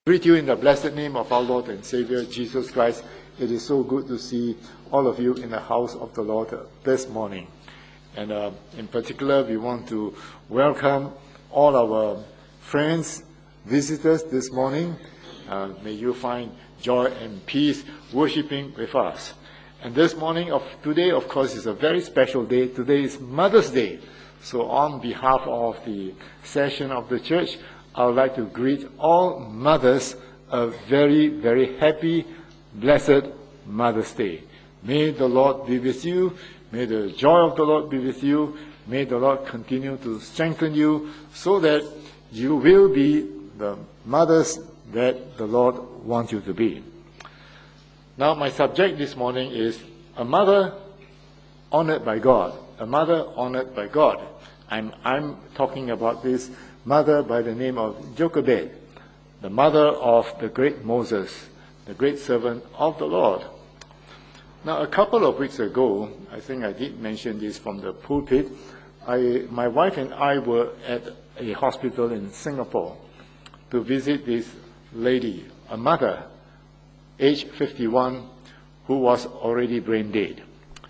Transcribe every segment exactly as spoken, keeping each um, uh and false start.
Greet you in the blessed name of our Lord and Savior, Jesus Christ. It is so good to see all of you in the house of the Lord this morning. And uh, in particular, we want to welcome all our friends, visitors this morning. Uh, may you find joy and peace worshiping with us. And this morning of today, of course, is a very special day. Today is Mother's Day. So on behalf of the session of the church, I would like to greet all mothers a very, very happy, blessed Mother's Day. May the Lord be with you. May the joy of the Lord be with you. May the Lord continue to strengthen you so that you will be the mothers that the Lord wants you to be. Now, my subject this morning is a mother honored by God. A mother honored by God. I'm, I'm talking about this mother by the name of Jochebed, the mother of the great Moses, the great servant of the Lord. Now, a couple of weeks ago, I think I did mention this from the pulpit, I, my wife and I were at a hospital in Singapore to visit this lady, a mother, age fifty-one, who was already brain dead.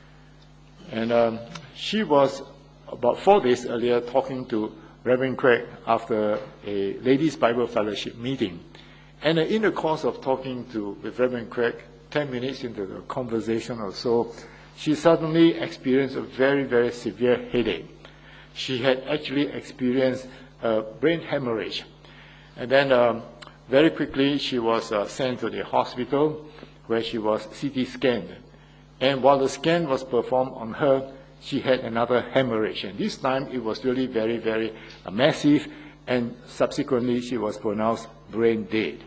And um, she was about four days earlier talking to Reverend Craig after a ladies' Bible fellowship meeting. And in the course of talking to with Reverend Craig, ten minutes into the conversation or so, she suddenly experienced a very, very severe headache. She had actually experienced a brain hemorrhage. And then um, very quickly she was uh, sent to the hospital where she was C T scanned. And while the scan was performed on her, she had another hemorrhage. And this time it was really very, very uh, massive, and subsequently she was pronounced brain dead.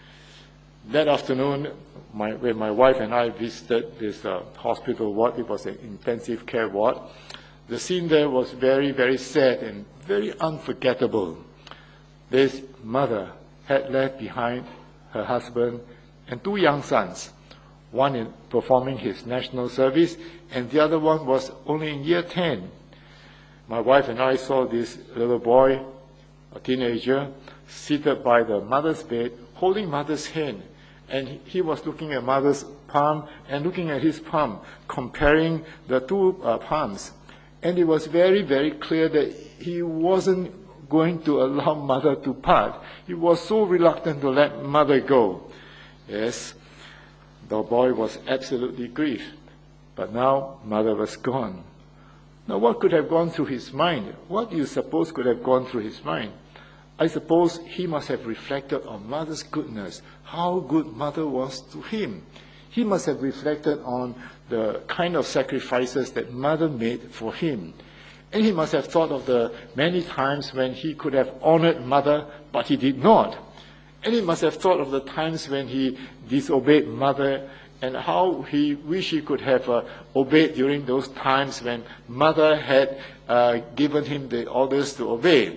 That afternoon, my, when my wife and I visited this uh, hospital ward, it was an intensive care ward, the scene there was very, very sad and very unforgettable. This mother had left behind her husband and two young sons, one in performing his national service, and the other one was only in year ten. My wife and I saw this little boy, a teenager, seated by the mother's bed, holding mother's hand. And he was looking at mother's palm and looking at his palm, comparing the two uh, palms. And it was very, very clear that he wasn't going to allow mother to part. He was so reluctant to let mother go. Yes, the boy was absolutely grieved. But now mother was gone. Now what could have gone through his mind? What do you suppose could have gone through his mind? I suppose he must have reflected on mother's goodness, how good mother was to him. He must have reflected on the kind of sacrifices that mother made for him. And he must have thought of the many times when he could have honored mother, but he did not. And he must have thought of the times when he disobeyed mother, and how he wished he could have uh, obeyed during those times when mother had uh, given him the orders to obey.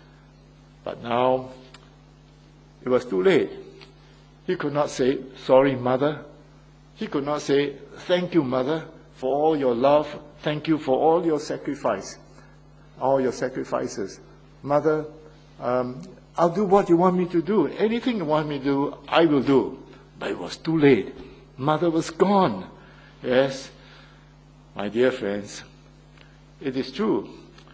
But now, it was too late. He could not say, sorry, mother. He could not say, thank you, mother, for all your love. Thank you for all your sacrifice, all your sacrifices. Mother, um, I'll do what you want me to do. Anything you want me to do, I will do. But it was too late. Mother was gone. Yes, my dear friends, it is true.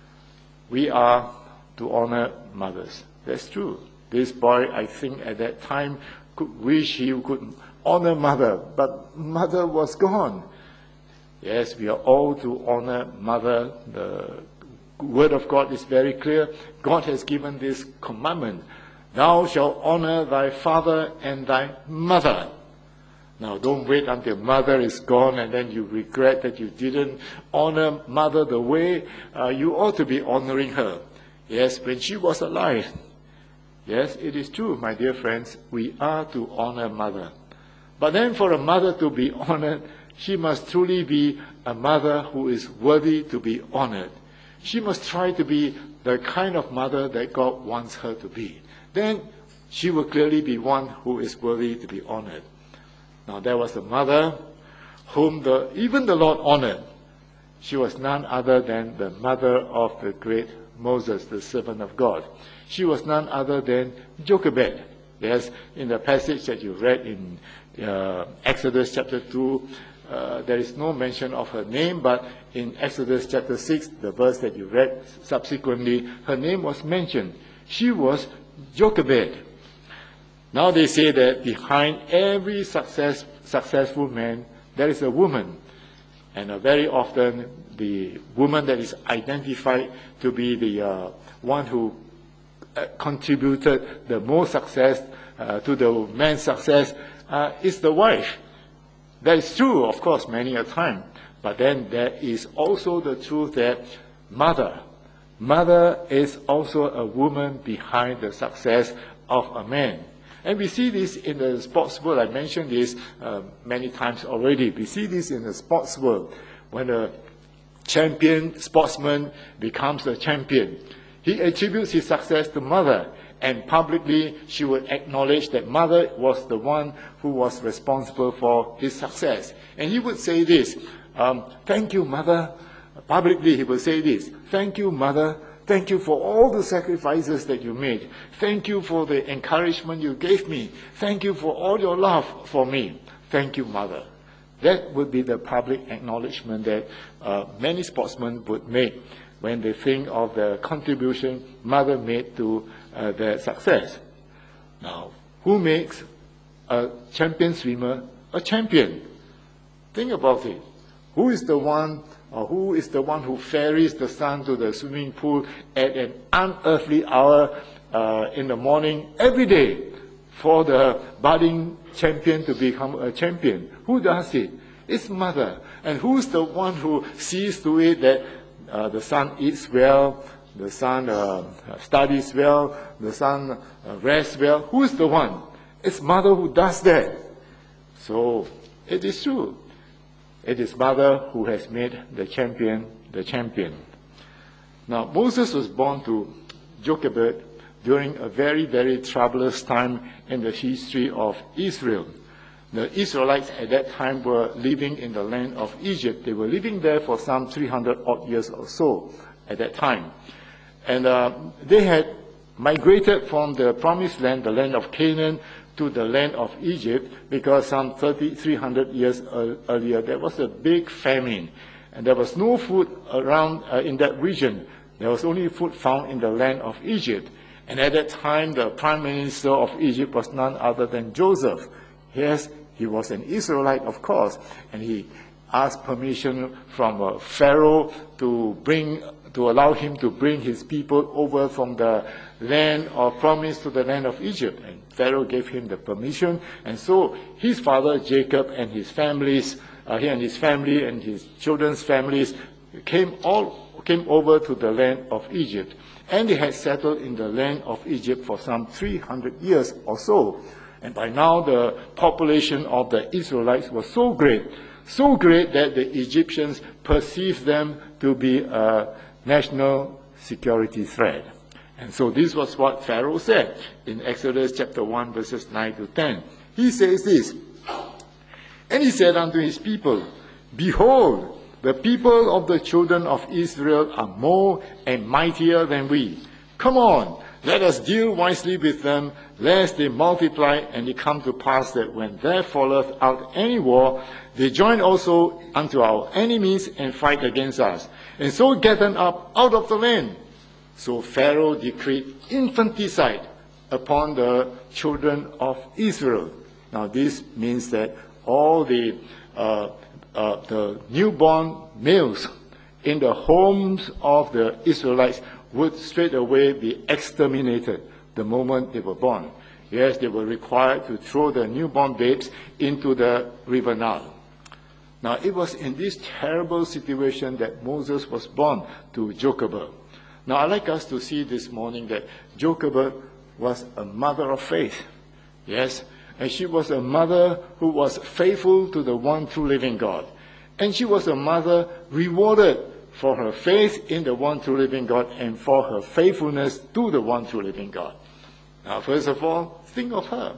We are to honor mothers. That's true. This boy, I think, at that time, could wish he could honor mother, but mother was gone. Yes, we are all to honor mother. The Word of God is very clear. God has given this commandment. Thou shalt honor thy father and thy mother. Now, don't wait until mother is gone and then you regret that you didn't honor mother the way uh, you ought to be honoring her. Yes, when she was alive. Yes, it is true, my dear friends, we are to honor mother. But then for a mother to be honored, she must truly be a mother who is worthy to be honored. She must try to be the kind of mother that God wants her to be. Then she will clearly be one who is worthy to be honored. Now, there was a mother whom the, even the Lord honored. She was none other than the mother of the great Moses, the servant of God. She was none other than Jochebed. Yes, in the passage that you read in uh, Exodus chapter two, uh, there is no mention of her name, but in Exodus chapter six, the verse that you read subsequently, her name was mentioned. She was Jochebed. Now they say that behind every success, successful man, there is a woman. And uh, very often, the woman that is identified to be the uh, one who uh, contributed the most success uh, to the man's success uh, is the wife. That is true, of course, many a time. But then there is also the truth that mother, mother is also a woman behind the success of a man. And we see this in the sports world. I mentioned this uh, many times already. We see this in the sports world. When a champion sportsman becomes a champion, he attributes his success to mother. And publicly, she would acknowledge that mother was the one who was responsible for his success. And he would say this, um, thank you, mother. Publicly, he would say this, thank you, mother. Thank you for all the sacrifices that you made. Thank you for the encouragement you gave me. Thank you for all your love for me. Thank you, mother. That would be the public acknowledgement that uh, many sportsmen would make when they think of the contribution mother made to uh, their success. Now, who makes a champion swimmer a champion? Think about it. Who is the one or who is the one who ferries the son to the swimming pool at an unearthly hour uh, in the morning every day for the budding champion to become a champion? Who does it? It's mother. And who's the one who sees to it that uh, the son eats well, the son uh, studies well, the son uh, rests well? Who's the one? It's mother who does that. So it is true. It is mother who has made the champion the champion. Now, Moses was born to Jochebed during a very, very troublous time in the history of Israel. The Israelites at that time were living in the land of Egypt. They were living there for some three hundred odd years or so at that time. And uh, they had migrated from the promised land, the land of Canaan, to the land of Egypt, because some thirty-three hundred years earlier there was a big famine, and there was no food around uh, in that region. There was only food found in the land of Egypt. And at that time, the prime minister of Egypt was none other than Joseph. Yes, he was an Israelite, of course, and he asked permission from uh, Pharaoh to bring to allow him to bring his people over from the land of promise to the land of Egypt. And Pharaoh gave him the permission. And so his father Jacob and his families, uh, he and his family and his children's families came all came over to the land of Egypt. And they had settled in the land of Egypt for some three hundred years or so. And by now the population of the Israelites was so great, so great that the Egyptians perceived them to be a national security threat. And so this was what Pharaoh said in Exodus chapter one, verses nine to ten. He says this, and he said unto his people, behold, the people of the children of Israel are more and mightier than we. Come on, let us deal wisely with them, lest they multiply, and it come to pass that when there falleth out any war, they join also unto our enemies and fight against us, and so get them up out of the land. So Pharaoh decreed infanticide upon the children of Israel. Now this means that all the uh, uh, the newborn males in the homes of the Israelites would straight away be exterminated the moment they were born. Yes, they were required to throw the newborn babes into the river Nile. Now, it was in this terrible situation that Moses was born to Jochebed. Now, I'd like us to see this morning that Jochebed was a mother of faith. Yes, and she was a mother who was faithful to the one true living God. And she was a mother rewarded for her faith in the one true living God and for her faithfulness to the one true living God. Now, first of all, think of her,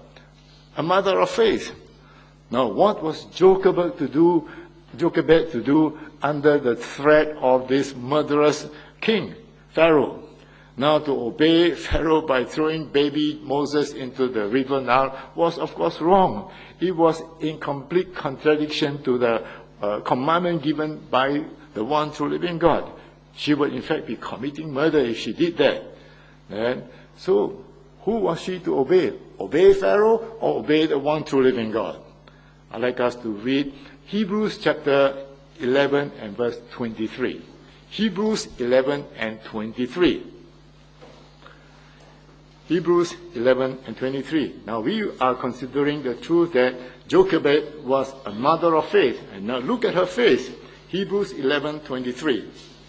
a mother of faith. Now, what was Jochebed to do, Jochebed to do under the threat of this murderous king, Pharaoh? Now, to obey Pharaoh by throwing baby Moses into the river Nile was, of course, wrong. It was in complete contradiction to the uh, commandment given by the one true living God. She would, in fact, be committing murder if she did that. And so, who was she to obey? Obey Pharaoh or obey the one true living God? I'd like us to read Hebrews chapter eleven and verse twenty-three. Hebrews eleven and twenty-three. Hebrews eleven and twenty-three. Now we are considering the truth that Jochebed was a mother of faith. And now look at her faith. Hebrews eleven twenty-three.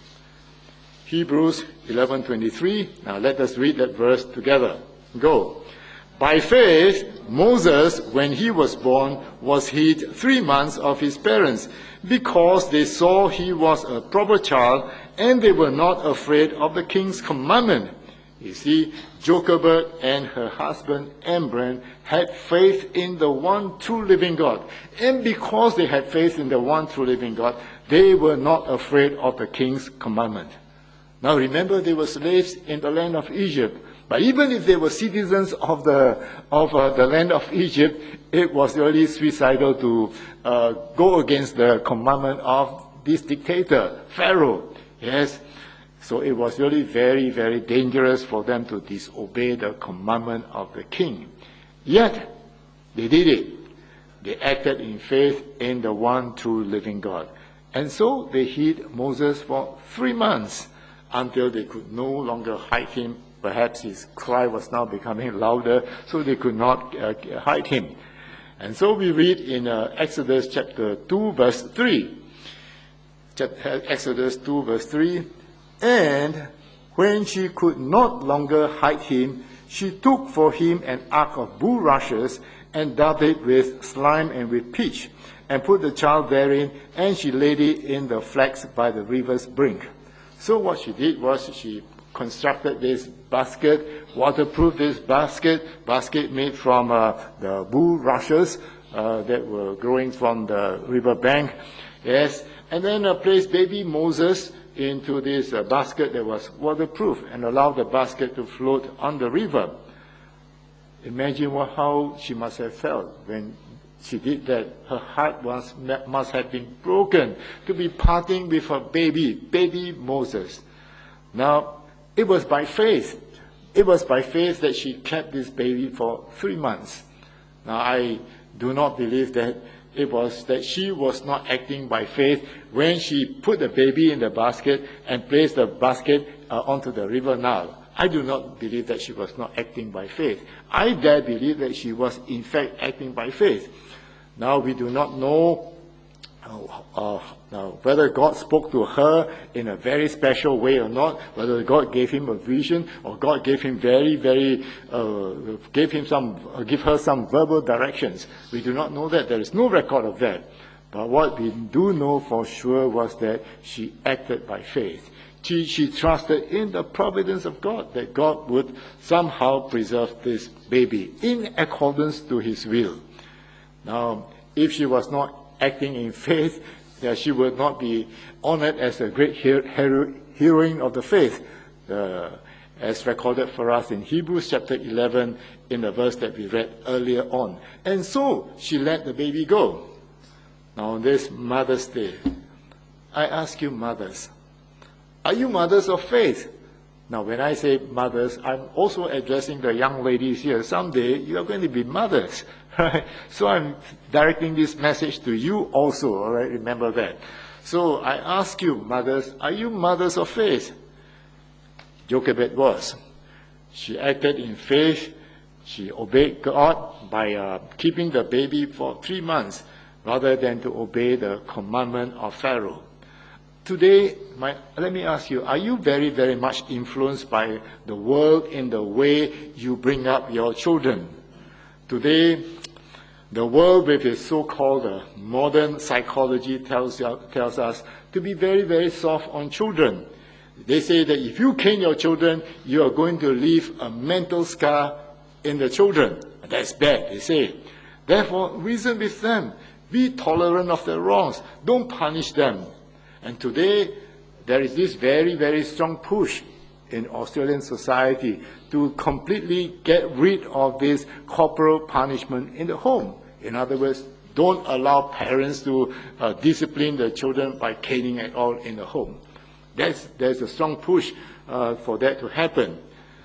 Hebrews eleven twenty-three. Now let us read that verse together. Go. By faith, Moses, when he was born, was hid three months of his parents, because they saw he was a proper child, and they were not afraid of the king's commandment. You see, Jochebed and her husband Amram had faith in the one true living God. And because they had faith in the one true living God, they were not afraid of the king's commandment. Now remember, they were slaves in the land of Egypt. But even if they were citizens of the of uh, the land of Egypt, it was really suicidal to uh, go against the commandment of this dictator, Pharaoh. Yes. So it was really very, very dangerous for them to disobey the commandment of the king. Yet, they did it. They acted in faith in the one true living God. And so they hid Moses for three months until they could no longer hide him. Perhaps his cry was now becoming louder, so they could not uh, hide him. And so we read in uh, Exodus chapter two, verse three. Exodus two, verse three. And when she could not longer hide him, she took for him an ark of bulrushes and daubed it with slime and with pitch, and put the child therein, and she laid it in the flags by the river's brink. So what she did was she constructed this basket, waterproofed this basket, basket made from uh, the bulrushes uh, that were growing from the river bank. Yes, and then uh, placed baby Moses into this uh, basket that was waterproof and allowed the basket to float on the river. Imagine what, how she must have felt when she did that. Her heart was, must have been broken to be parting with her baby, baby Moses. Now, it was by faith. It was by faith that she kept this baby for three months. Now, I do not believe that it was that she was not acting by faith when she put the baby in the basket and placed the basket uh, onto the river Nile. I do not believe that she was not acting by faith. I dare believe that she was in fact acting by faith. Now we do not know uh, uh, uh, whether God spoke to her in a very special way or not, whether God gave him a vision or God gave him very, very, uh, gave him some, uh, give her some verbal directions. We do not know that. There is no record of that. But what we do know for sure was that she acted by faith. She, she trusted in the providence of God, that God would somehow preserve this baby in accordance to his will. Now, if she was not acting in faith, that she would not be honored as a great hero, heroine of the faith, uh, as recorded for us in Hebrews chapter eleven in the verse that we read earlier on. And so she let the baby go. Now on this Mother's Day, I ask you mothers, are you mothers of faith? Now when I say mothers, I'm also addressing the young ladies here. Someday you are going to be mothers. Right? So I'm directing this message to you also, all right? Remember that. So I ask you, mothers, are you mothers of faith? Jochebed was. She acted in faith. She obeyed God by uh, keeping the baby for three months rather than to obey the commandment of Pharaoh. Today, my, let me ask you, are you very, very much influenced by the world in the way you bring up your children? Today, the world with its so-called uh, modern psychology tells, tells us to be very, very soft on children. They say that if you cane your children, you are going to leave a mental scar in the children. That's bad, they say. Therefore, reason with them. Be tolerant of their wrongs. Don't punish them. And today, there is this very, very strong push in Australian society to completely get rid of this corporal punishment in the home. In other words, don't allow parents to uh, discipline the children by caning at all in the home. That's, there's a strong push uh, for that to happen.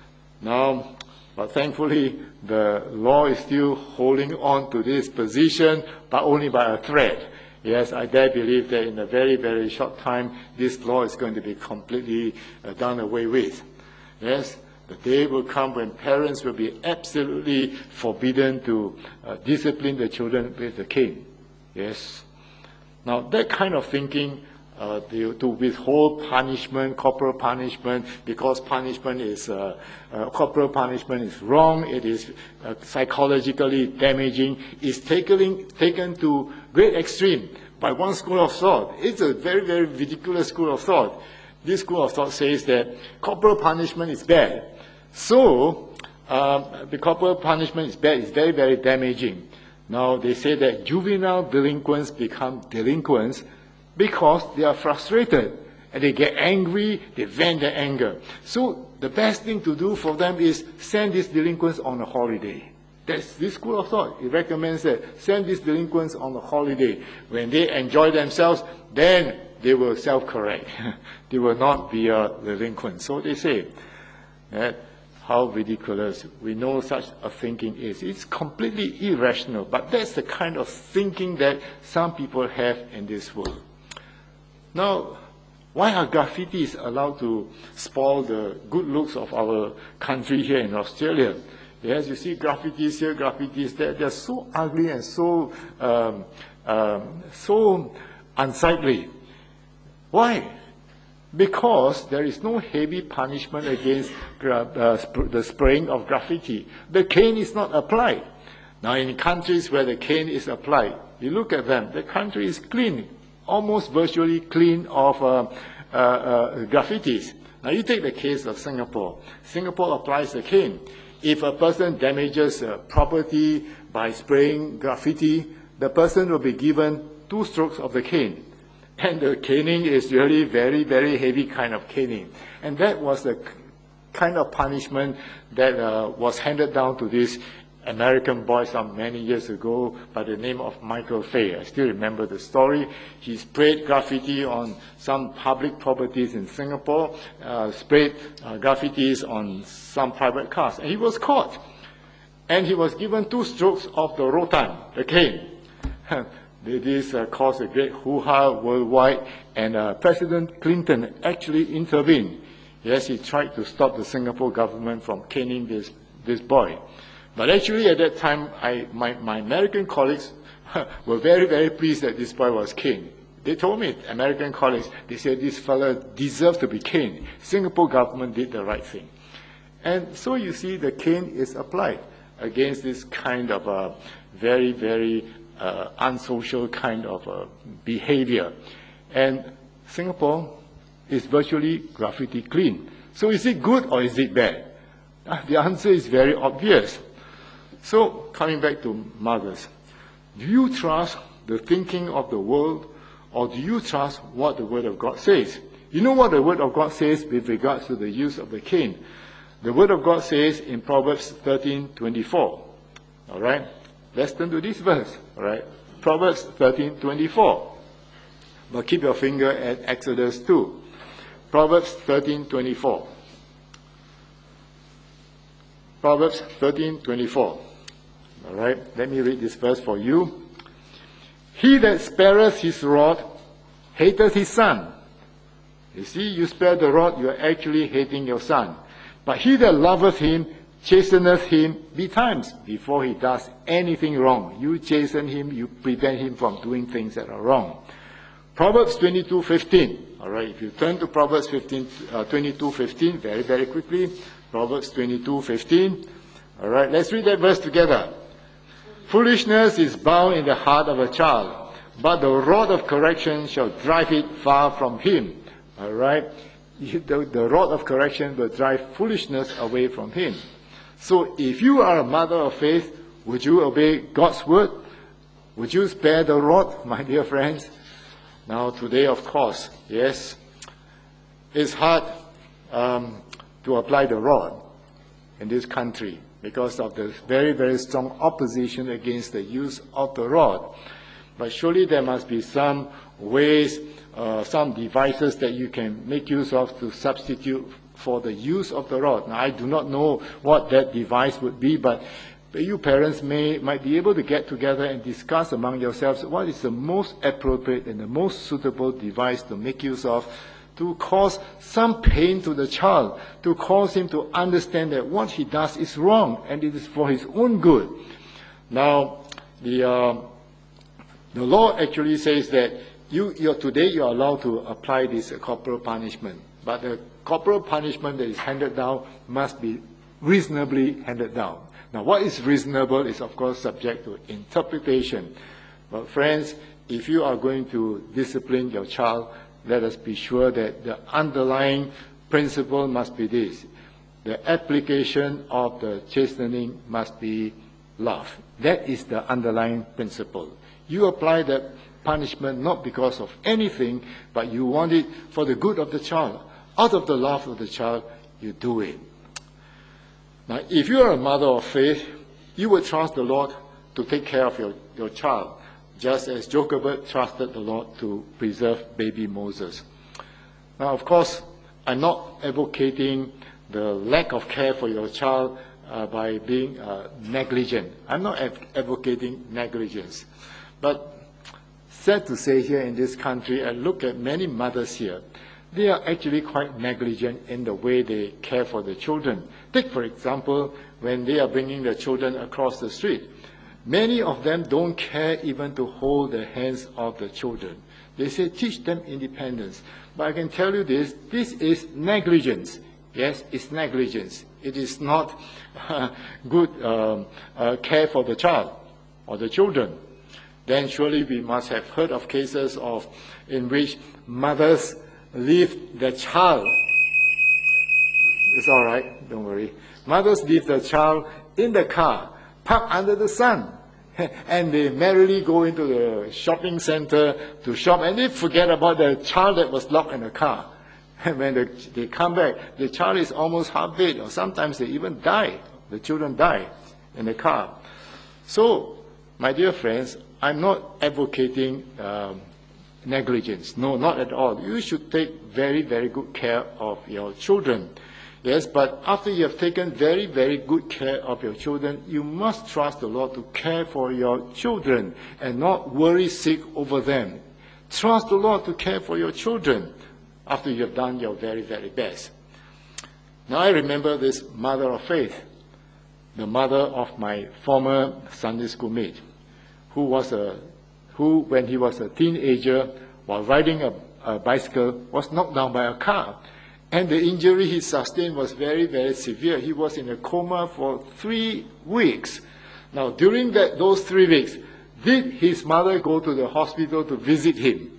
Now, but thankfully, the law is still holding on to this position, but only by a thread. Yes, I dare believe that in a very, very short time, this law is going to be completely uh, done away with. Yes, the day will come when parents will be absolutely forbidden to uh, discipline the children with the cane. Yes. Now, that kind of thinking, uh, to, to withhold punishment, corporal punishment, because punishment is, uh, uh, corporal punishment is wrong, it is uh, psychologically damaging, is taken, taken to great extreme by one school of thought. It's a very, very ridiculous school of thought. This school of thought says that corporal punishment is bad. So, um, the corporal punishment is bad, it's very, very damaging. Now, they say that juvenile delinquents become delinquents because they are frustrated and they get angry, they vent their anger. So, the best thing to do for them is send these delinquents on a holiday. That's this school of thought. It recommends that send these delinquents on a holiday. When they enjoy themselves, then they will self-correct. They will not be a delinquent. So they say that how ridiculous we know such a thinking is. It's completely irrational, but that's the kind of thinking that some people have in this world. Now, why are graffitis allowed to spoil the good looks of our country here in Australia? Yes, you see graffitis here, graffitis there. They're so ugly and so um, um, so unsightly. Why? Because there is no heavy punishment against uh, sp the spraying of graffiti. The cane is not applied. Now, in countries where the cane is applied, you look at them, the country is clean, almost virtually clean of uh, uh, uh, graffitis. Now, you take the case of Singapore. Singapore applies the cane. If a person damages uh, property by spraying graffiti, the person will be given two strokes of the cane. And the caning is really very, very heavy kind of caning. And that was the kind of punishment that uh, was handed down to this American boy some many years ago by the name of Michael Fay. I still remember the story. He sprayed graffiti on some public properties in Singapore, uh, sprayed uh, graffitis on some private cars, and he was caught. And he was given two strokes of the rotan, the cane. This uh, caused a great hoo-ha worldwide, and uh, President Clinton actually intervened. Yes, he tried to stop the Singapore government from caning this, this boy. But actually at that time, I, my, my American colleagues were very, very pleased that this boy was caned. They told me, American colleagues, they said this fellow deserved to be caned. Singapore government did the right thing. And so you see the cane is applied against this kind of uh, very, very uh, unsocial kind of uh, behavior. And Singapore is virtually graffiti clean. So is it good or is it bad? Uh, the answer is very obvious. So, coming back to mothers, do you trust the thinking of the world, or do you trust what the Word of God says? You know what the Word of God says with regards to the use of the cane. The Word of God says in Proverbs thirteen twenty-four. All right? Let's turn to this verse. All right? Proverbs thirteen twenty-four. But keep your finger at Exodus two. Proverbs thirteen twenty-four. Proverbs thirteen twenty-four. All right, let me read this verse for you. He that spareth his rod hateth his son. You see, you spare the rod, you are actually hating your son. But he that loveth him chasteneth him betimes before he does anything wrong. You chasten him, you prevent him from doing things that are wrong. Proverbs twenty-two fifteen. All right, if you turn to Proverbs fifteen, uh, twenty-two fifteen very, very quickly. Proverbs twenty-two fifteen. All right, let's read that verse together. Foolishness is bound in the heart of a child, but the rod of correction shall drive it far from him. All right, the, the rod of correction will drive foolishness away from him. So if you are a mother of faith, would you obey God's word? Would you spare the rod, my dear friends? Now today, of course, yes, it's hard. Um, to apply the rod in this country because of the very, very strong opposition against the use of the rod. But surely there must be some ways, uh, some devices that you can make use of to substitute for the use of the rod. Now, I do not know what that device would be, but you parents may might be able to get together and discuss among yourselves what is the most appropriate and the most suitable device to make use of to cause some pain to the child, to cause him to understand that what he does is wrong and it is for his own good. Now, the uh, the law actually says that you you're, today you are allowed to apply this uh, corporal punishment, but the corporal punishment that is handed down must be reasonably handed down. Now, what is reasonable is, of course, subject to interpretation. But friends, if you are going to discipline your child, let us be sure that the underlying principle must be this. The application of the chastening must be love. That is the underlying principle. You apply the punishment not because of anything, but you want it for the good of the child. Out of the love of the child, you do it. Now, if you are a mother of faith, you will trust the Lord to take care of your, your child, just as Jochebed trusted the Lord to preserve baby Moses. Now, of course, I'm not advocating the lack of care for your child uh, by being uh, negligent. I'm not av- advocating negligence. But sad to say, here in this country, I look at many mothers here, they are actually quite negligent in the way they care for the children. Take, for example, when they are bringing the children across the street. Many of them don't care even to hold the hands of the children. They say, teach them independence. But I can tell you this, this is negligence. Yes, it's negligence. It is not uh, good um, uh, care for the child or the children. Then surely we must have heard of cases of in which mothers leave their child. It's all right, don't worry. Mothers leave the child in the car, parked under the sun, and they merrily go into the shopping center to shop, and they forget about the child that was locked in the car. And when they, they come back, the child is almost half dead, or sometimes they even die. The children die in the car. So, my dear friends, I'm not advocating um, negligence. No, not at all. You should take very, very good care of your children. Yes, but after you have taken very, very good care of your children, you must trust the Lord to care for your children and not worry sick over them. Trust the Lord to care for your children after you have done your very, very best. Now I remember this mother of faith, the mother of my former Sunday school mate, who was a who, when he was a teenager, while riding a, a bicycle, was knocked down by a car. And the injury he sustained was very, very severe. He was in a coma for three weeks. Now, during that, those three weeks, did his mother go to the hospital to visit him?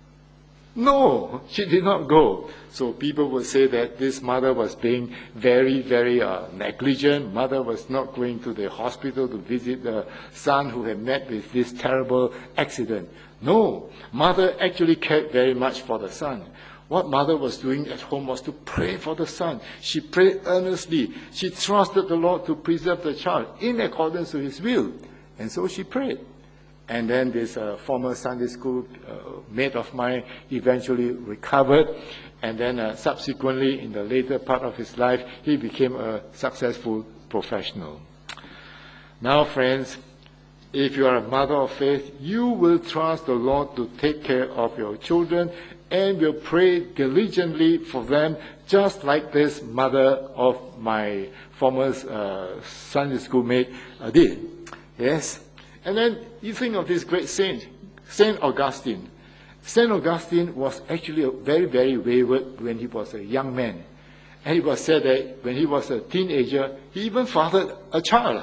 No, she did not go. So people would say that this mother was being very, very uh, negligent. Mother was not going to the hospital to visit the son who had met with this terrible accident. No, mother actually cared very much for the son. What mother was doing at home was to pray for the son. She prayed earnestly. She trusted the Lord to preserve the child in accordance with his will. And so she prayed. And then this uh, former Sunday school uh, mate of mine eventually recovered. And then uh, subsequently, in the later part of his life, he became a successful professional. Now, friends, if you are a mother of faith, you will trust the Lord to take care of your children and will pray diligently for them, just like this mother of my former uh, Sunday school mate uh, did. Yes? And then you think of this great saint, Saint Augustine. Saint Augustine was actually a very, very wayward when he was a young man. And it was said that when he was a teenager, he even fathered a child.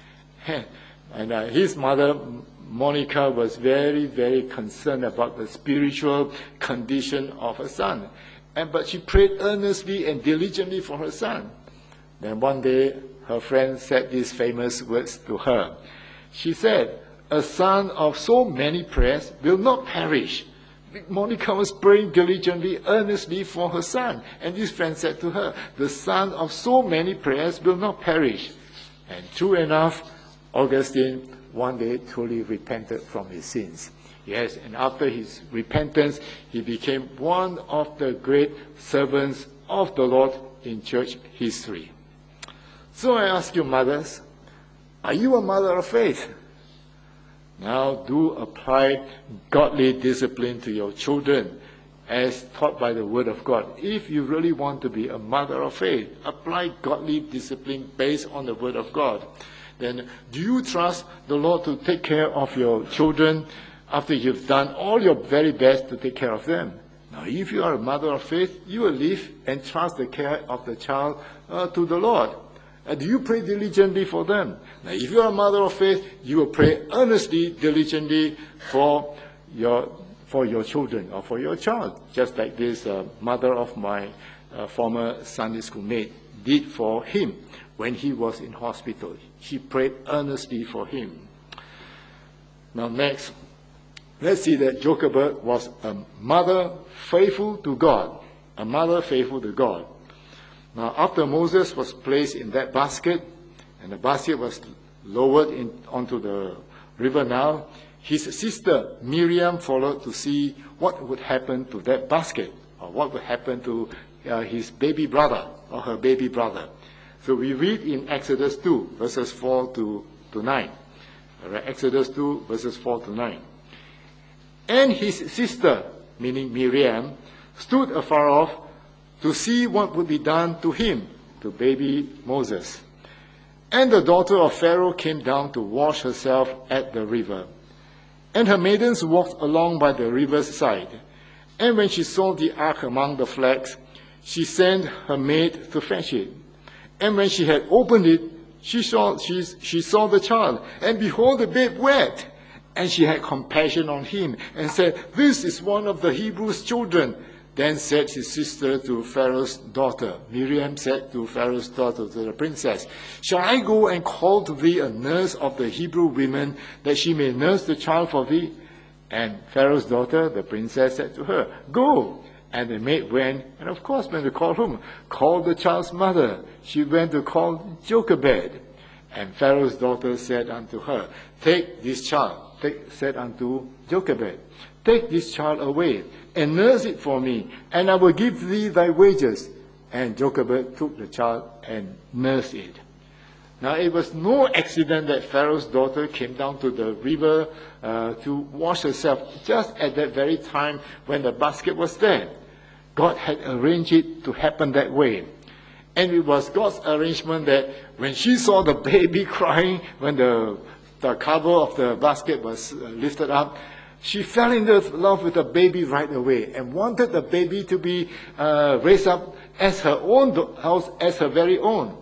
And uh, his mother, Monica, was very, very concerned about the spiritual condition of her son. And, but she prayed earnestly and diligently for her son. Then one day, her friend said these famous words to her. She said, "A son of so many prayers will not perish, Monica was praying diligently, earnestly for her son. And this friend said to her, the son of so many prayers will not perish. And true enough, Augustine one day truly repented from his sins. Yes, and after his repentance, he became one of the great servants of the Lord in church history. So I ask you, mothers, are you a mother of faith? Now do apply godly discipline to your children as taught by the Word of God. If you really want to be a mother of faith, apply godly discipline based on the Word of God. Then do you trust the Lord to take care of your children after you've done all your very best to take care of them? Now, if you are a mother of faith, you will live and trust the care of the child uh, to the Lord. Uh, do you pray diligently for them? Now, if you are a mother of faith, you will pray earnestly, diligently for your for your children or for your child, just like this uh, mother of my uh, former Sunday school mate did for him when he was in hospital. She prayed earnestly for him. Now, next, let's see that Jochebed was a mother faithful to God, a mother faithful to God. Now, after Moses was placed in that basket, and the basket was lowered in, onto the river Nile, his sister Miriam followed to see what would happen to that basket, or what would happen to uh, his baby brother, or her baby brother. So we read in Exodus two, verses four to, to nine. All right, Exodus two, verses four to nine. And his sister, meaning Miriam, stood afar off to see what would be done to him, to baby Moses. And the daughter of Pharaoh came down to wash herself at the river. And her maidens walked along by the river's side. And when she saw the ark among the flags, she sent her maid to fetch it. And when she had opened it, she saw, she, she saw the child, and behold, the babe wept. And she had compassion on him, and said, this is one of the Hebrews' children. Then said his sister to Pharaoh's daughter, Miriam said to Pharaoh's daughter, to the princess, shall I go and call to thee a nurse of the Hebrew women, that she may nurse the child for thee? And Pharaoh's daughter, the princess, said to her, go. And the maid went, and of course, when they called whom? Called the child's mother. She went to call Jochebed. And Pharaoh's daughter said unto her, take this child, take, said unto Jochebed, take this child away, and nurse it for me, and I will give thee thy wages. And Jochebed took the child and nursed it. Now, it was no accident that Pharaoh's daughter came down to the river uh, to wash herself just at that very time when the basket was there. God had arranged it to happen that way. And it was God's arrangement that when she saw the baby crying, when the, the cover of the basket was lifted up, she fell in love with the baby right away and wanted the baby to be uh, raised up as her own house, as her very own.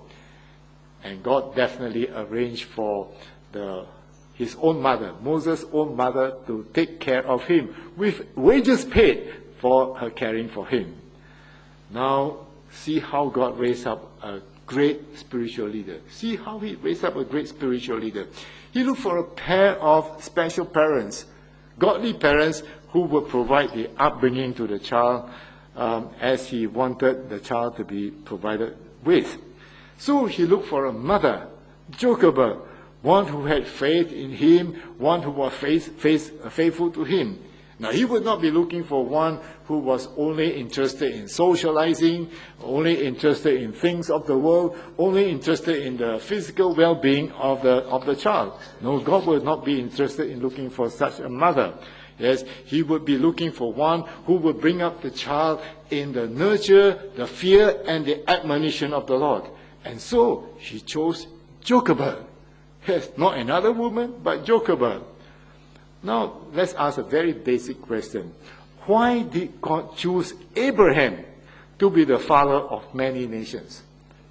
And God definitely arranged for the, his own mother, Moses' own mother, to take care of him with wages paid for her caring for him. Now, see how God raised up a great spiritual leader. See how he raised up a great spiritual leader. He looked for a pair of special parents, godly parents who would provide the upbringing to the child um, as he wanted the child to be provided with. So he looked for a mother, Jochebed, one who had faith in him, one who was faith, faith, faithful to him. Now, he would not be looking for one who was only interested in socializing, only interested in things of the world, only interested in the physical well-being of the, of the child. No, God would not be interested in looking for such a mother. Yes, he would be looking for one who would bring up the child in the nurture, the fear, and the admonition of the Lord. And so, he chose Jochebed. Yes, not another woman, but Jochebed. Now, let's ask a very basic question. Why did God choose Abraham to be the father of many nations?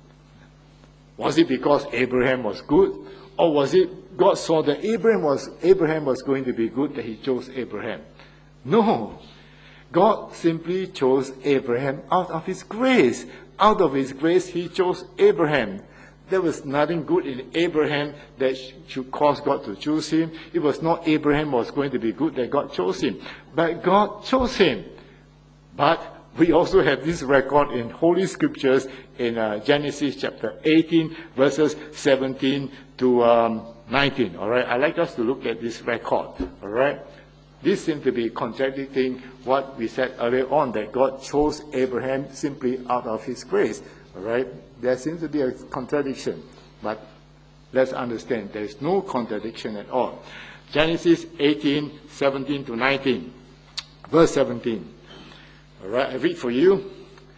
Was it because Abraham was good? Or was it God saw that Abraham was, Abraham was going to be good, that he chose Abraham? No. God simply chose Abraham out of his grace. Out of his grace, he chose Abraham. There was nothing good in Abraham that should cause God to choose him. It was not Abraham was going to be good that God chose him. But God chose him. But we also have this record in Holy Scriptures in uh, Genesis chapter eighteen, verses seventeen to um, nineteen. All right, I'd like us to look at this record. All right. This seems to be contradicting what we said earlier on, that God chose Abraham simply out of his grace. All right? There seems to be a contradiction, but let's understand there is no contradiction at all. Genesis eighteen, seventeen to nineteen. Verse seventeen. All right, I read for you.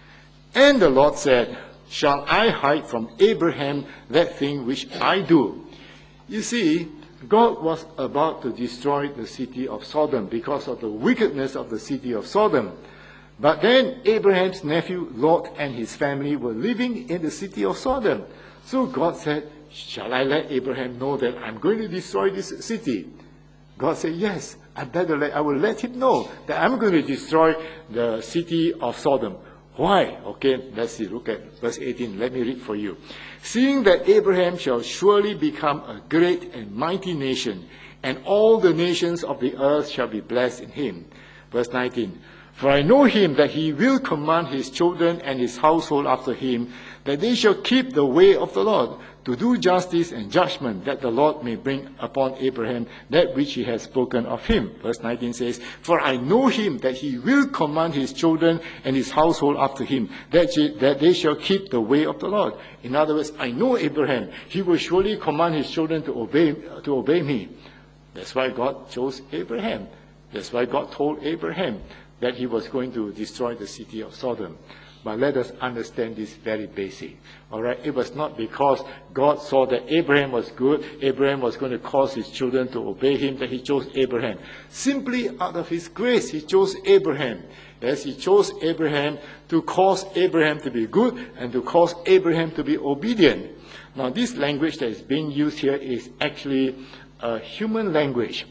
And the Lord said, shall I hide from Abraham that thing which I do? You see, God was about to destroy the city of Sodom because of the wickedness of the city of Sodom. But then Abraham's nephew Lot and his family were living in the city of Sodom. So God said, shall I let Abraham know that I'm going to destroy this city? God said, yes, I better let, I will let him know that I'm going to destroy the city of Sodom. Why? Okay, let's see, look at verse eighteen. Let me read for you. Seeing that Abraham shall surely become a great and mighty nation, and all the nations of the earth shall be blessed in him. Verse nineteen. For I know him that he will command his children and his household after him, that they shall keep the way of the Lord, to do justice and judgment, that the Lord may bring upon Abraham that which he has spoken of him. Verse nineteen says, for I know him that he will command his children and his household after him, that, she, that they shall keep the way of the Lord. In other words, I know Abraham. He will surely command his children to obey, to obey me. That's why God chose Abraham. That's why God told Abraham that he was going to destroy the city of Sodom. But let us understand this very basic. All right, it was not because God saw that Abraham was good, Abraham was going to cause his children to obey him, that he chose Abraham. Simply out of his grace, he chose Abraham. Yes, he chose Abraham to cause Abraham to be good and to cause Abraham to be obedient. Now, this language that is being used here is actually a human language.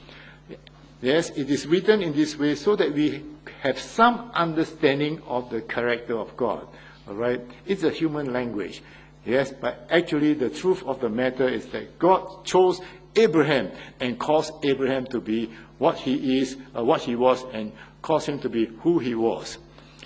Yes, it is written in this way so that we have some understanding of the character of God. All right? It's a human language. Yes, but actually the truth of the matter is that God chose Abraham and caused Abraham to be what he is, uh, what he was, and caused him to be who he was.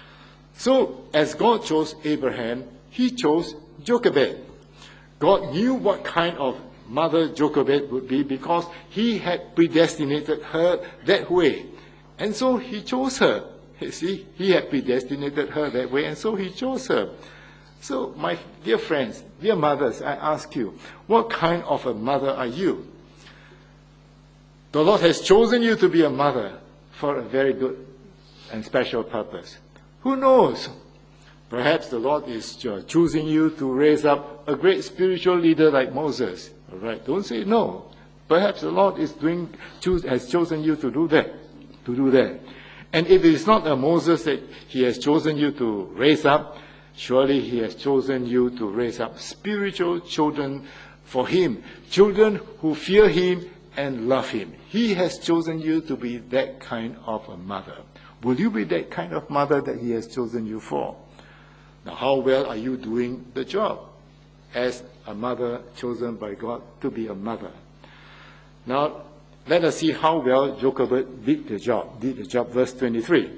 So, as God chose Abraham, he chose Jochebed. God knew what kind of mother Jochebed would be because he had predestinated her that way. And so he chose her. You see, he had predestinated her that way, and so he chose her. So, my dear friends, dear mothers, I ask you, what kind of a mother are you? The Lord has chosen you to be a mother for a very good and special purpose. Who knows? Perhaps the Lord is choosing you to raise up a great spiritual leader like Moses. All right, don't say no. Perhaps the Lord is doing, choose, has chosen you to do that, to do that. And if it is not a Moses that he has chosen you to raise up, surely he has chosen you to raise up spiritual children for him, children who fear him and love him. He has chosen you to be that kind of a mother. Will you be that kind of mother that he has chosen you for? Now, how well are you doing the job as a mother chosen by God to be a mother? Now, let us see how well Jochebed did the job. Did the job, verse twenty-three.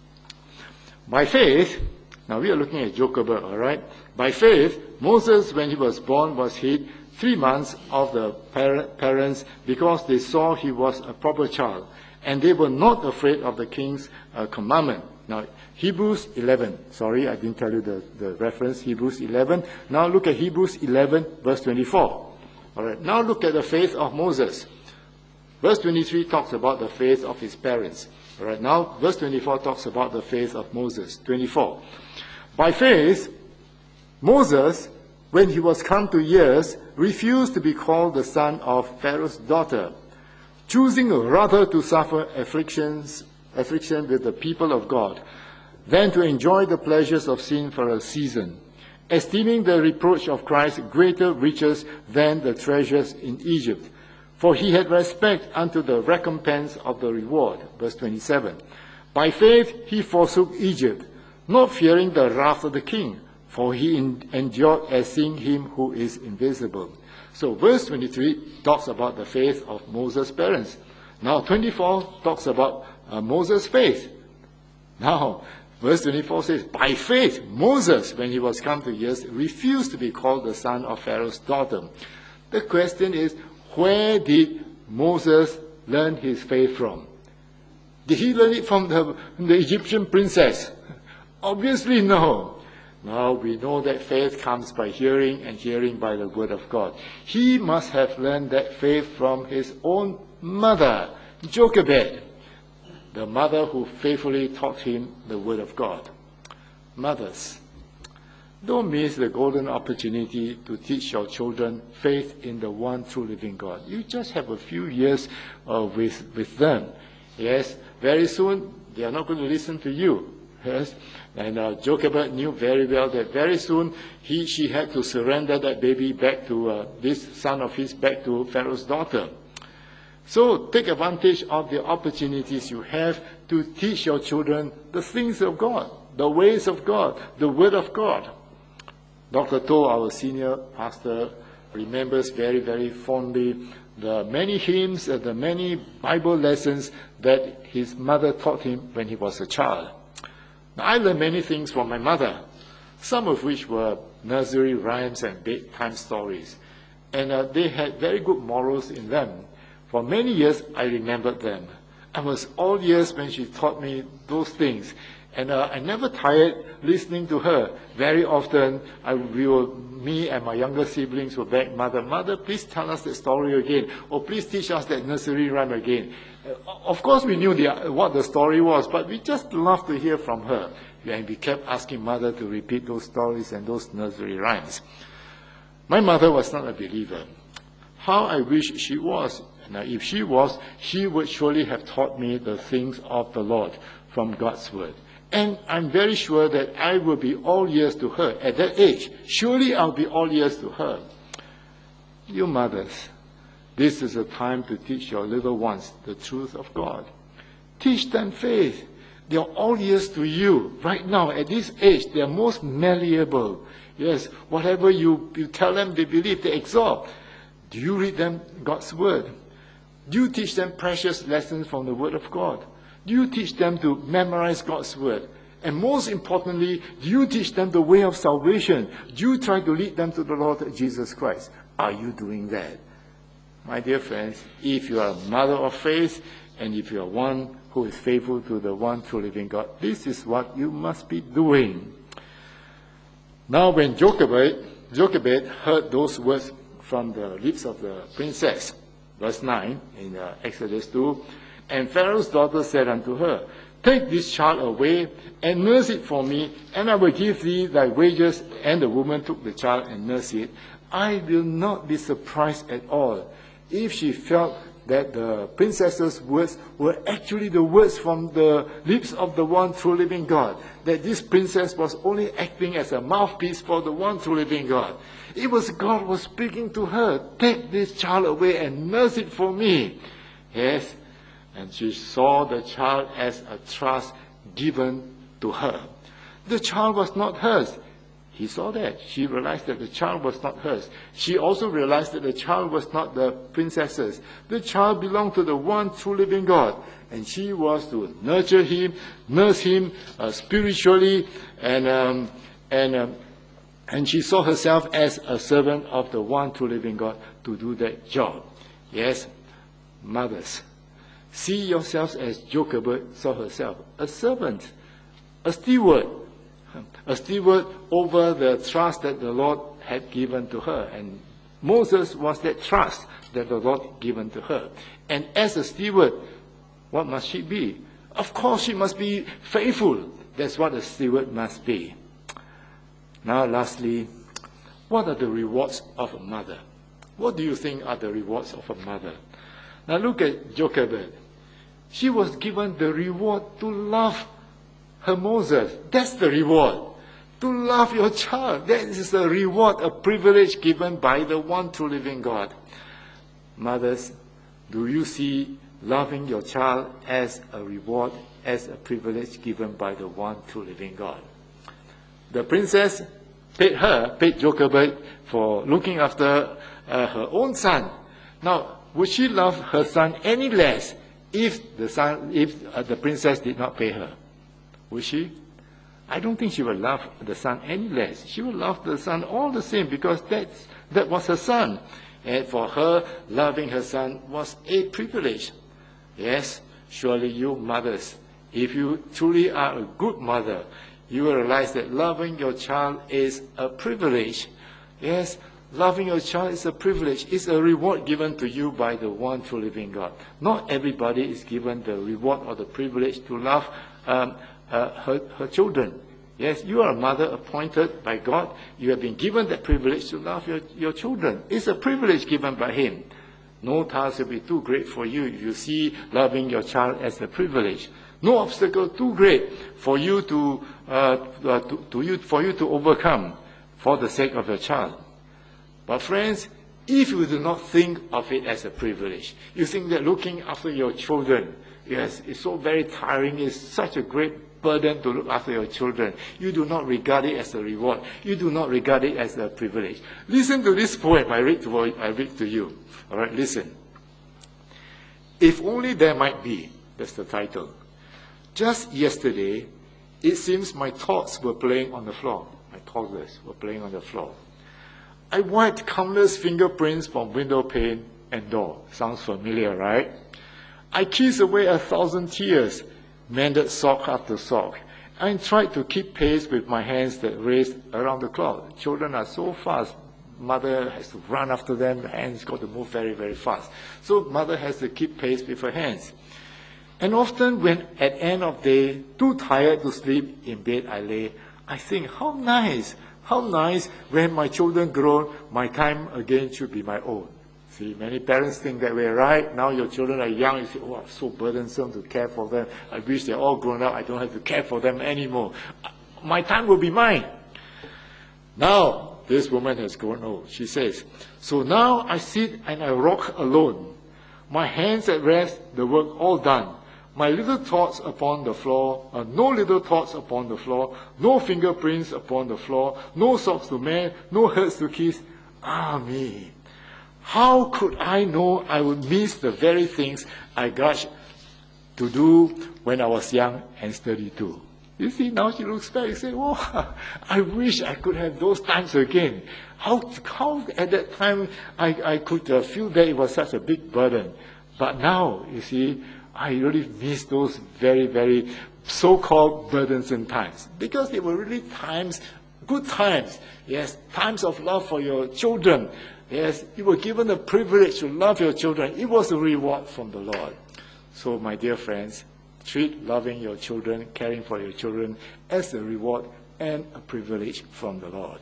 By faith, now we are looking at Jochebed, all right? By faith, Moses, when he was born, was hid three months of the parents because they saw he was a proper child, and they were not afraid of the king's uh, commandment. Now, Hebrews eleven. Sorry, I didn't tell you the, the reference, Hebrews eleven. Now look at Hebrews eleven, verse twenty-four. All right, now look at the faith of Moses. Verse twenty-three talks about the faith of his parents. All right, now verse twenty-four talks about the faith of Moses. twenty-four. By faith, Moses, when he was come to years, refused to be called the son of Pharaoh's daughter, choosing rather to suffer afflictions, affliction with the people of God, than to enjoy the pleasures of sin for a season, esteeming the reproach of Christ greater riches than the treasures in Egypt. For he had respect unto the recompense of the reward. Verse twenty-seven. By faith he forsook Egypt, not fearing the wrath of the king, for he endured as seeing him who is invisible. So verse twenty-three talks about the faith of Moses' parents. Now twenty-four talks about uh, Moses' faith. Now, verse twenty-four says, by faith, Moses, when he was come to years, refused to be called the son of Pharaoh's daughter. The question is, where did Moses learn his faith from? Did he learn it from the, the Egyptian princess? Obviously no. Now we know that faith comes by hearing, and hearing by the word of God. He must have learned that faith from his own mother, Jochebed, the mother who faithfully taught him the word of God. Mothers, don't miss the golden opportunity to teach your children faith in the one true living God. You just have a few years uh, with, with them. Yes, very soon they are not going to listen to you. Yes, and uh, Jochebed knew very well that very soon he, she had to surrender that baby back to, uh, this son of his back to Pharaoh's daughter. So take advantage of the opportunities you have to teach your children the things of God, the ways of God, the word of God. Doctor To, our senior pastor, remembers very, very fondly the many hymns and the many Bible lessons that his mother taught him when he was a child. Now, I learned many things from my mother, some of which were nursery rhymes and bedtime stories. And uh, they had very good morals in them. For many years, I remembered them. I was all ears when she taught me those things. And uh, I never tired listening to her. Very often, I, we were, me and my younger siblings would beg Mother, Mother, please tell us the story again. Or please teach us that nursery rhyme again. Uh, of course, we knew the, what the story was, but we just loved to hear from her. And we kept asking Mother to repeat those stories and those nursery rhymes. My mother was not a believer. How I wish she was. Now, if she was, she would surely have taught me the things of the Lord from God's word. And I'm very sure that I will be all ears to her at that age. Surely I'll be all ears to her. You mothers, this is a time to teach your little ones the truth of God. Teach them faith. They're all ears to you. Right now, at this age, they're most malleable. Yes, whatever you, you tell them, they believe, they absorb. Do you read them God's word? Do you teach them precious lessons from the word of God? Do you teach them to memorize God's word? And most importantly, do you teach them the way of salvation? Do you try to lead them to the Lord Jesus Christ? Are you doing that? My dear friends, if you are a mother of faith, and if you are one who is faithful to the one true living God, this is what you must be doing. Now when Jochebed, Jochebed heard those words from the lips of the princess, verse nine in uh, Exodus two, and Pharaoh's daughter said unto her, take this child away and nurse it for me, and I will give thee thy wages. And the woman took the child and nursed it. I will not be surprised at all if she felt that the princess's words were actually the words from the lips of the one true living God, that this princess was only acting as a mouthpiece for the one true living God. It was God was speaking to her, take this child away and nurse it for me. Yes, and she saw the child as a trust given to her. The child was not hers. He saw that. She realized that the child was not hers. She also realized that the child was not the princess's. The child belonged to the one true living God. And she was to nurture him, nurse him uh, spiritually, and, um, and, um, and she saw herself as a servant of the one true living God to do that job. Yes, mothers, see yourselves as Jochebed saw herself, a servant, a steward, a steward over the trust that the Lord had given to her. And Moses was that trust that the Lord given to her. And as a steward, what must she be? Of course, she must be faithful. That's what a steward must be. Now, lastly, what are the rewards of a mother? What do you think are the rewards of a mother? Now, look at Jochebed. She was given the reward to love her Moses. That's the reward. To love your child. That is a reward, a privilege given by the one true living God. Mothers, do you see loving your child as a reward, as a privilege given by the one true living God? The princess paid her, paid Jochebed for looking after uh, her own son. Now, would she love her son any less if the son, if uh, the princess did not pay her? Would she? I don't think she would love the son any less. She would love the son all the same because that's, that was her son. And for her, loving her son was a privilege. Yes, surely you mothers, if you truly are a good mother, you will realize that loving your child is a privilege. Yes, loving your child is a privilege. It's a reward given to you by the one true living God. Not everybody is given the reward or the privilege to love um, uh, her, her children. Yes, you are a mother appointed by God. You have been given that privilege to love your, your children. It's a privilege given by Him. No task will be too great for you if you see loving your child as a privilege. No obstacle too great for you to, uh, uh, to, to you, for you to overcome for the sake of your child. But friends, if you do not think of it as a privilege, you think that looking after your children, yes, it's so very tiring, it's such a great burden to look after your children. You do not regard it as a reward. You do not regard it as a privilege. Listen to this poem I read to, I read to you. All right, listen. If only there might be, that's the title. Just yesterday, it seems my thoughts were playing on the floor. My toddlers were playing on the floor. I wiped countless fingerprints from window pane and door. Sounds familiar, right? I kissed away a thousand tears, mended sock after sock, and tried to keep pace with my hands that raced around the clock. Children are so fast. Mother has to run after them. The hands got to move very, very fast. So mother has to keep pace with her hands. And often when at end of day, too tired to sleep, in bed I lay, I think, how nice, how nice when my children grow, my time again should be my own. See, many parents think that way, right? Now your children are young, you say, oh, I'm so burdensome to care for them. I wish they're all grown up, I don't have to care for them anymore. My time will be mine. Now, this woman has grown old. She says, so now I sit and I rock alone. My hands at rest, the work all done. My little thoughts upon the floor, uh, no little thoughts upon the floor, no fingerprints upon the floor, no socks to mend, no hurts to kiss. Ah me, how could I know I would miss the very things I got to do when I was young and sturdy too? You see, now she looks back and says, oh, I wish I could have those times again. How, how at that time I, I could uh, feel that it was such a big burden. But now, you see, I really miss those very, very so-called burdensome times. Because they were really times, good times. Yes, times of love for your children. Yes, you were given the privilege to love your children. It was a reward from the Lord. So, my dear friends, treat loving your children, caring for your children as a reward and a privilege from the Lord.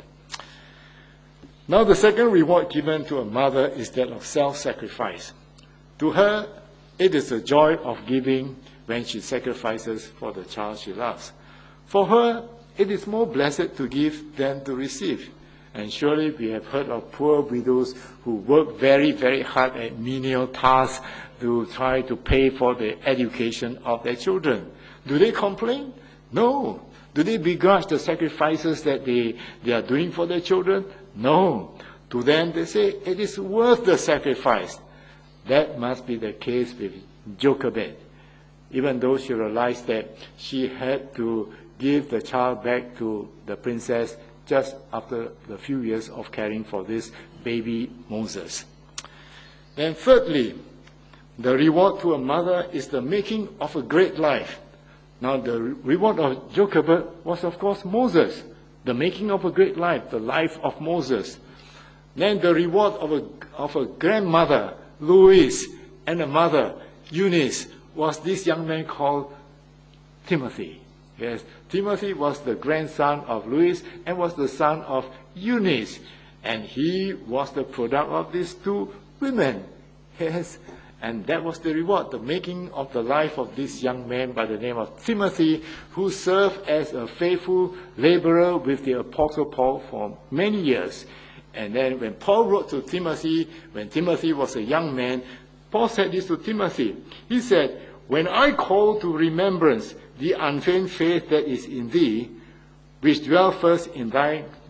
Now, the second reward given to a mother is that of self-sacrifice. To her, it is the joy of giving when she sacrifices for the child she loves. For her, it is more blessed to give than to receive. And surely we have heard of poor widows who work very, very hard at menial tasks to try to pay for the education of their children. Do they complain? No. Do they begrudge the sacrifices that they, they are doing for their children? No. To them, they say, it is worth the sacrifice. That must be the case with Jochebed. Even though she realized that she had to give the child back to the princess just after the few years of caring for this baby Moses. Then thirdly, the reward to a mother is the making of a great life. Now the reward of Jochebed was of course Moses, the making of a great life, the life of Moses. Then the reward of a, of a grandmother, Louise, and a mother, Eunice, was this young man called Timothy. Yes, Timothy was the grandson of Louis and was the son of Eunice. And he was the product of these two women. Yes, and that was the reward, the making of the life of this young man by the name of Timothy, who served as a faithful laborer with the Apostle Paul for many years. And then when Paul wrote to Timothy, when Timothy was a young man, Paul said this to Timothy. He said, when I call to remembrance the unfeigned faith that is in thee, which dwell first in thy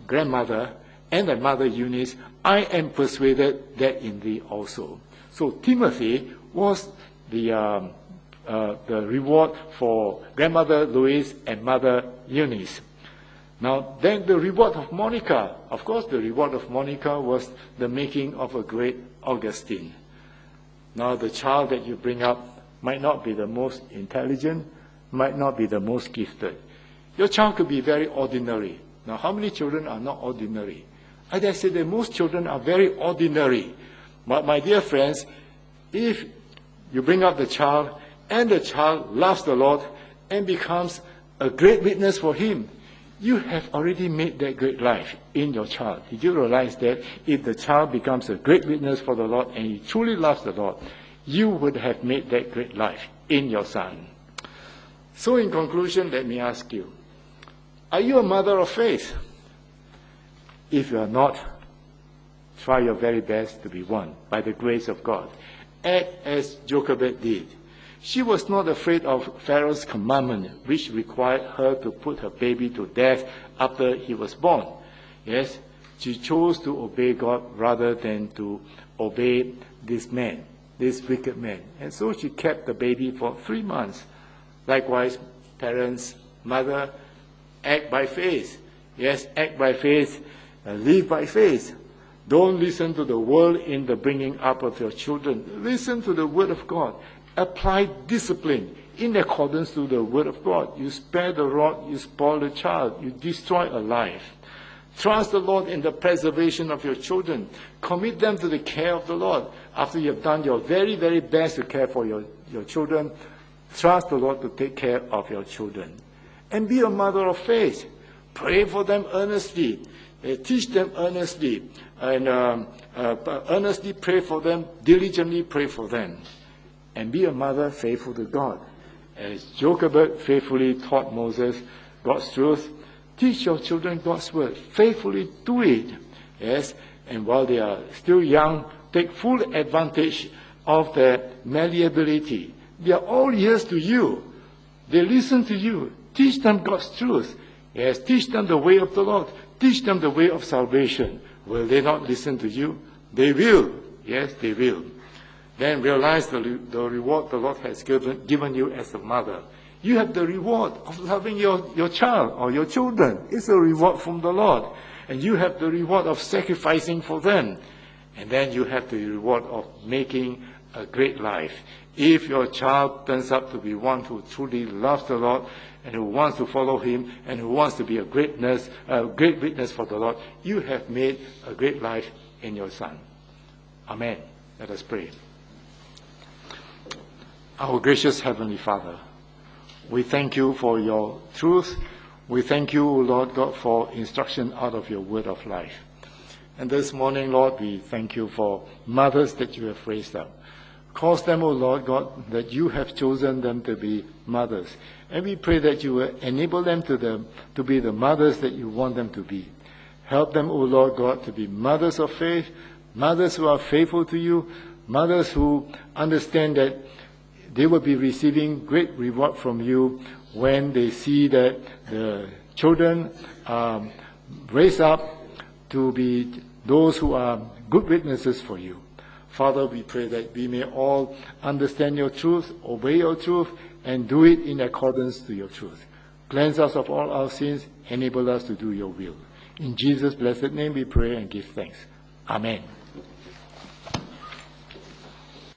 grandmother and thy mother Eunice, I am persuaded that in thee also. So Timothy was the um, uh, the reward for grandmother Louise and mother Eunice. Now, then the reward of Monica. Of course, the reward of Monica was the making of a great Augustine. Now, the child that you bring up might not be the most intelligent, might not be the most gifted. Your child could be very ordinary. Now, how many children are not ordinary? I dare say that most children are very ordinary. But my dear friends, if you bring up the child and the child loves the Lord and becomes a great witness for Him, you have already made that great life in your child. Did you realize that if the child becomes a great witness for the Lord and he truly loves the Lord, you would have made that great life in your son? So in conclusion, let me ask you, are you a mother of faith? If you are not, try your very best to be one by the grace of God. Act as Jochebed did. She was not afraid of Pharaoh's commandment, which required her to put her baby to death after he was born. Yes, she chose to obey God rather than to obey this man, this wicked man. And so she kept the baby for three months. Likewise, parents, mother, act by faith. Yes, act by faith, uh, live by faith. Don't listen to the world in the bringing up of your children. Listen to the word of God. Apply discipline in accordance to the word of God. You spare the rod, you spoil the child, you destroy a life. Trust the Lord in the preservation of your children. Commit them to the care of the Lord. After you have done your very, very best to care for your, your children, trust the Lord to take care of your children. And be a mother of faith. Pray for them earnestly. Uh, teach them earnestly. And um, uh, earnestly pray for them. Diligently pray for them. And be a mother faithful to God. As Jochebed faithfully taught Moses God's truth, teach your children God's word. Faithfully do it. Yes, and while they are still young, take full advantage of their malleability. They are all ears to you. They listen to you. Teach them God's truth. Yes, teach them the way of the Lord. Teach them the way of salvation. Will they not listen to you? They will. Yes, they will. Then realize the, the reward the Lord has given, given you as a mother. You have the reward of loving your, your child or your children. It's a reward from the Lord. And you have the reward of sacrificing for them. And then you have the reward of making a great life. If your child turns out to be one who truly loves the Lord and who wants to follow Him and who wants to be a great nurse, a great witness for the Lord, you have made a great life in your son. Amen. Let us pray. Our gracious Heavenly Father, we thank you for your truth. We thank you, Lord God, for instruction out of your word of life. And this morning, Lord, we thank you for mothers that you have raised up. Cause them, O Lord God, that you have chosen them to be mothers. And we pray that you will enable them to, the, to be the mothers that you want them to be. Help them, O Lord God, to be mothers of faith, mothers who are faithful to you, mothers who understand that they will be receiving great reward from you when they see that the children are raised up to be those who are good witnesses for you. Father, we pray that we may all understand your truth, obey your truth, and do it in accordance to your truth. Cleanse us of all our sins, enable us to do your will. In Jesus' blessed name we pray and give thanks. Amen.